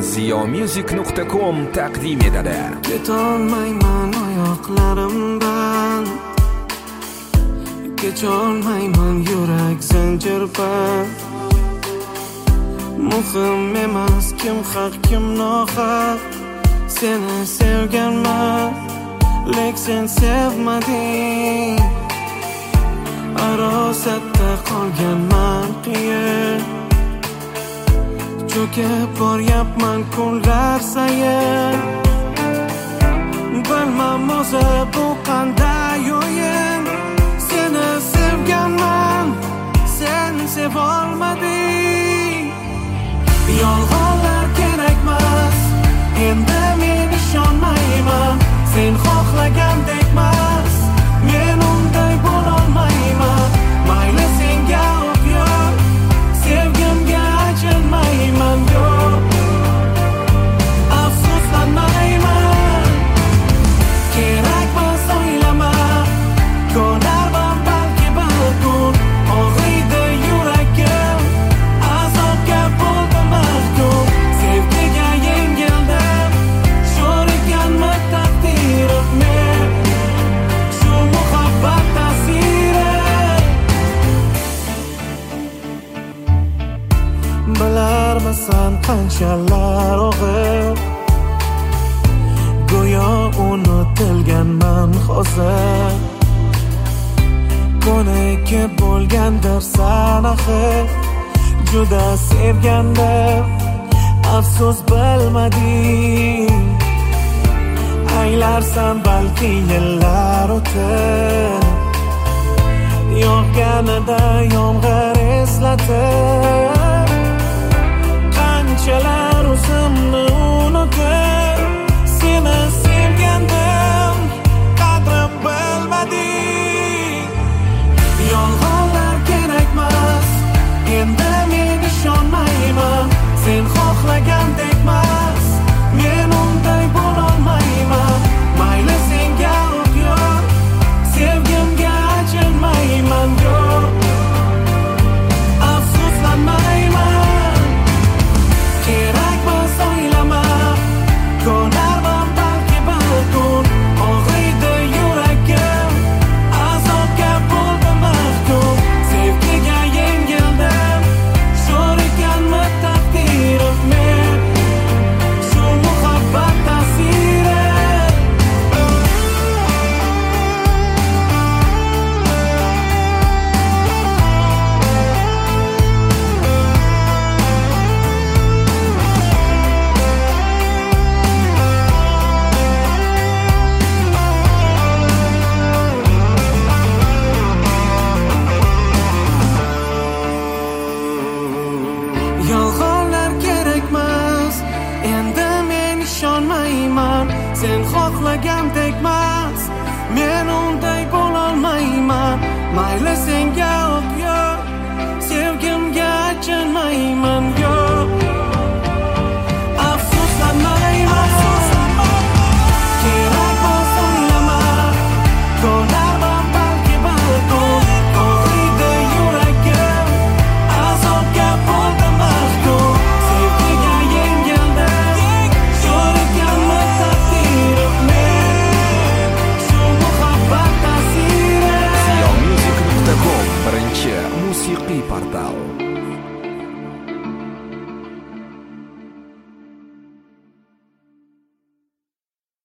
ziyomusic.com taqdim etadi. Ketolmayman oyoqlarimdan, kecholmayman yurak zanjirband. Muhim emas kim haq kim nohaq, seni sevganman lek sen sevmading. Arosatda qolganman qiyin, cho'kib boryapman kunlar sayin. Bilmam o'zi bu qanday o'yin, seni sevganman sen sevolmading. Yolg'onlar kerakmas, endi men ishonmayman. Sen xohlagandekmas, men unday bo'lolmayman. Mayli senga o'qyor, sevgimga achinmayman. Yo'q, afsuslanmayman. Kerakmas o'ylama, ko'narman balki bir kun. Og'riydi yuragim, azobga bo'ldim mahkum. Sevgiga yengildim, sho'r ekanmi taqdirim men, shu muhabbat ta'siri. Bilarmisan qanchalar og'ir, go'yo unutilganman hozir. Ko'nikib bo'lgandirsan axir, juda sevgandim, afsus bilmading. Anglarsan balki yillar o'tib, yog'ganida yomg'ir eslatib, qanchalar o'zimni unutib, seni sevgandim, qadrim bilmading. Yolg'onlar kerakmas, endi men ishonmayman. Sen xohlagandekmas, men unday bo'lolmayman. Mayli senga o'qyor, sevgimga achinmayman. Yo'q, afsuslanmayman. Kerakmas o'ylama, ko'narman balki bir kun. Og'riydi yuragim, azobga bo'ldim mahkum. Sevgiga yengildim, sho'r ekanmi taqdirim men, shu muhabbat ta'siri. Yolg'onlar kerakmas, endi men ishonmayman. Sen xohlagandekmas, men unday bo'lolmayman. Mayli senga